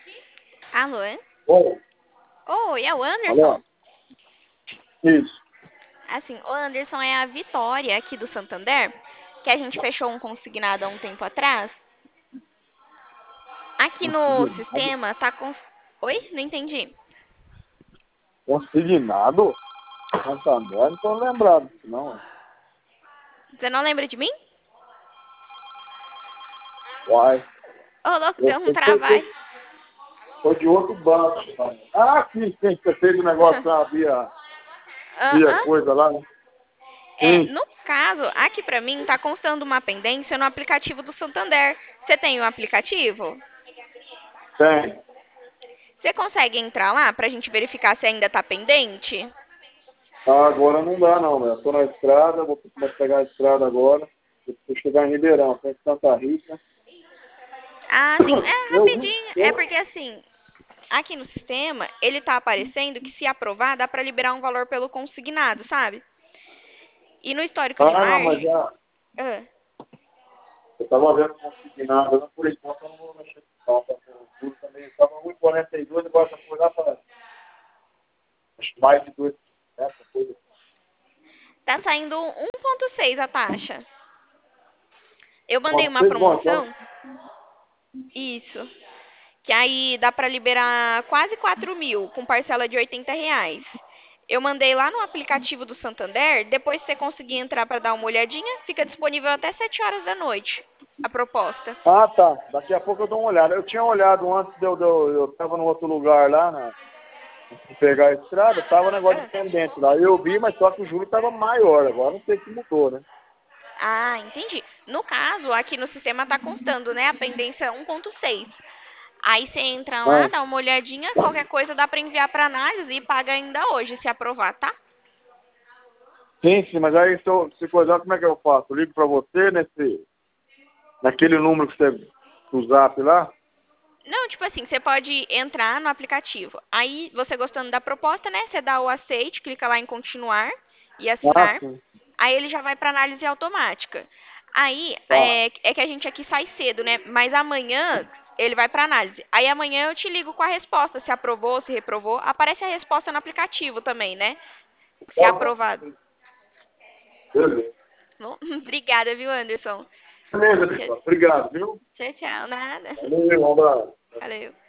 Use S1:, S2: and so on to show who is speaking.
S1: Alô?
S2: Oi,
S1: Oi, é o Anderson?
S2: alô? Isso.
S1: Assim, o Anderson é a Vitória aqui do Santander, que a gente fechou um consignado há um tempo atrás. Aqui no
S2: Consignado?
S1: sistema tá com. Oi? Não entendi.
S2: Consignado? Santander, não tô lembrado disso, não.
S1: Você não lembra de mim?
S2: Uai,
S1: Ô, louco,
S2: eu
S1: deu um
S2: sei que
S1: trabalho.
S2: foi de outro banco. Ah, sim, sim, você fez o negócio lá via
S1: Aham.
S2: coisa lá, né?
S1: É,
S2: Sim,
S1: no caso, aqui pra mim tá constando uma pendência no aplicativo do Santander. Você tem o aplicativo?
S2: tem.
S1: Você consegue entrar lá pra gente verificar se ainda tá pendente?
S2: Ah, agora não dá, não, né? Eu tô na estrada, vou começar a pegar a estrada agora. Vou chegar em Ribeirão, tem Santa Rita.
S1: Ah, sim. É
S2: Eu vi,
S1: rapidinho. É porque assim, aqui no sistema, ele tá aparecendo que se aprovar, dá pra liberar um valor pelo consignado, sabe? E no histórico de
S2: Ah, não, mas
S1: margem.
S2: já.
S1: Ah,
S2: Eu estava vendo consignado, não, por enquanto eu não vou mexer com o juro também. Estava 1,42, agora já foi lá para acho que mais de 2, essa coisa.
S1: tá saindo 1,6 a taxa. Eu mandei
S2: Bom,
S1: uma
S2: vocês vão, então.
S1: promoção. Isso. Que aí dá pra liberar quase 4 mil, com parcela de R$ 80. Eu mandei lá no aplicativo do Santander, depois você conseguir entrar pra dar uma olhadinha, fica disponível até 7 horas da noite, a proposta.
S2: Ah, tá. Daqui a pouco eu dou uma olhada. Eu tinha olhado antes eu estava em outro lugar lá, né? De pegar a estrada, estava negócio de
S1: Ah,
S2: pendente lá. Eu vi, mas só que o juro estava maior. Agora não sei se mudou, né?
S1: entendi. No caso, aqui no sistema tá constando, né, a pendência 1,6. Aí você entra lá,
S2: Ah,
S1: dá uma olhadinha, qualquer coisa dá pra enviar pra análise e paga ainda hoje, se aprovar, tá?
S2: sim, sim, mas aí se coisar, como é que eu faço? Eu ligo para você naquele número que você, do zap lá?
S1: Não, tipo assim, você pode entrar no aplicativo. Aí, você gostando da proposta, né? Você dá o aceite, clica lá em continuar e
S2: Ah,
S1: assinar.
S2: sim.
S1: Aí ele já vai para análise automática. Aí,
S2: Tá.
S1: é que a gente aqui sai cedo, né? Mas amanhã ele vai para análise. Aí amanhã eu te ligo com a resposta, se aprovou, se reprovou. Aparece a resposta no aplicativo também, né? Se
S2: Tá bom.
S1: aprovado.
S2: Beleza.
S1: Bom, obrigada, viu, Anderson?
S2: Beleza,
S1: Tchau,
S2: pessoal. Obrigado, viu?
S1: tchau, nada.
S2: Valeu, um abraço.
S1: Valeu.